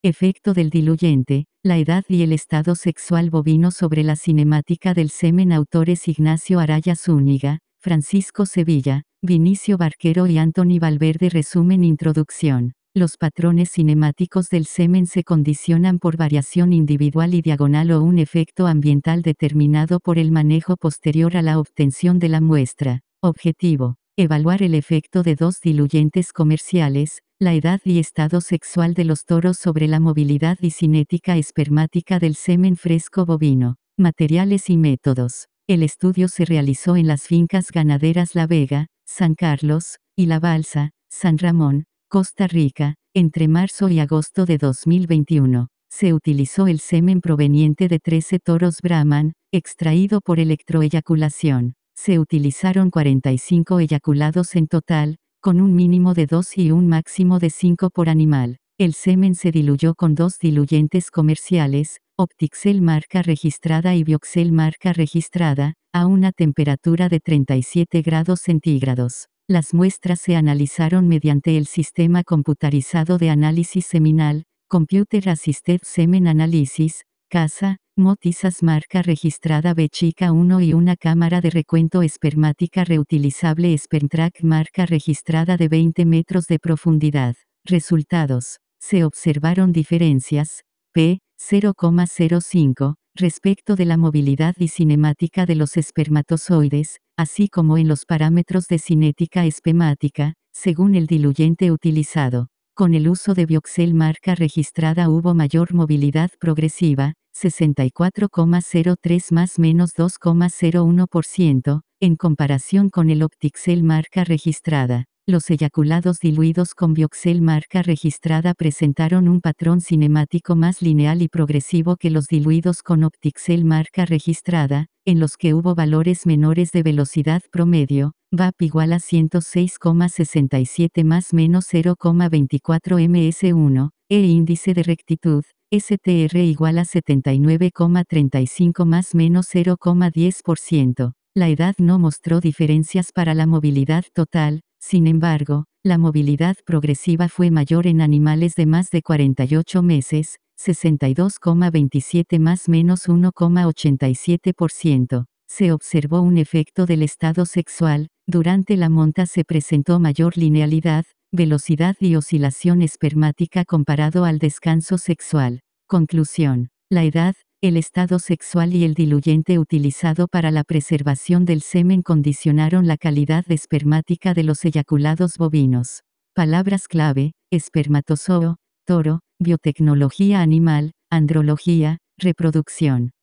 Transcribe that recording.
Efecto del diluyente, la edad y el estado sexual bovino sobre la cinemática del semen. Autores: Ignacio Araya Zúñiga, Francisco Sevilla, Vinicio Barquero y Anthony Valverde. Resumen. Introducción. Los patrones cinemáticos del semen se condicionan por variación individual y diagonal o un efecto ambiental determinado por el manejo posterior a la obtención de la muestra. Objetivo: evaluar el efecto de dos diluyentes comerciales, la edad y estado sexual de los toros sobre la movilidad y cinética espermática del semen fresco bovino. Materiales y métodos. El estudio se realizó en las fincas ganaderas La Vega, San Carlos, y La Balsa, San Ramón, Costa Rica, entre marzo y agosto de 2021. Se utilizó el semen proveniente de 13 toros Brahman, extraído por electroeyaculación. Se utilizaron 45 eyaculados en total, con un mínimo de 2 y un máximo de 5 por animal. El semen se diluyó con dos diluyentes comerciales, Optixel marca registrada y Bioxel marca registrada, a una temperatura de 37 grados centígrados. Las muestras se analizaron mediante el sistema computarizado de análisis seminal, Computer Assisted Semen Analysis, CASA, Motisas marca registrada B chica 1 y una cámara de recuento espermática reutilizable SpermTrack marca registrada de 20 metros de profundidad. Resultados. Se observaron diferencias, p. 0,05, respecto de la movilidad y cinemática de los espermatozoides, así como en los parámetros de cinética espermática, según el diluyente utilizado. Con el uso de Bioxel marca registrada hubo mayor movilidad progresiva, 64,03 más menos 2,01%, en comparación con el Optixel marca registrada. Los eyaculados diluidos con Bioxel marca registrada presentaron un patrón cinemático más lineal y progresivo que los diluidos con Optixel marca registrada, en los que hubo valores menores de velocidad promedio, VAP igual a 106,67 más menos 0,24 ms1, e índice de rectitud, STR igual a 79,35 más menos 0,10%. La edad no mostró diferencias para la movilidad total. Sin embargo, la movilidad progresiva fue mayor en animales de más de 48 meses, 62,27 más menos 1,87%. Se observó un efecto del estado sexual. Durante la monta se presentó mayor linealidad, velocidad y oscilación espermática comparado al descanso sexual. Conclusión. La edad, el estado sexual y el diluyente utilizado para la preservación del semen condicionaron la calidad espermática de los eyaculados bovinos. Palabras clave: espermatozoo, toro, biotecnología animal, andrología, reproducción.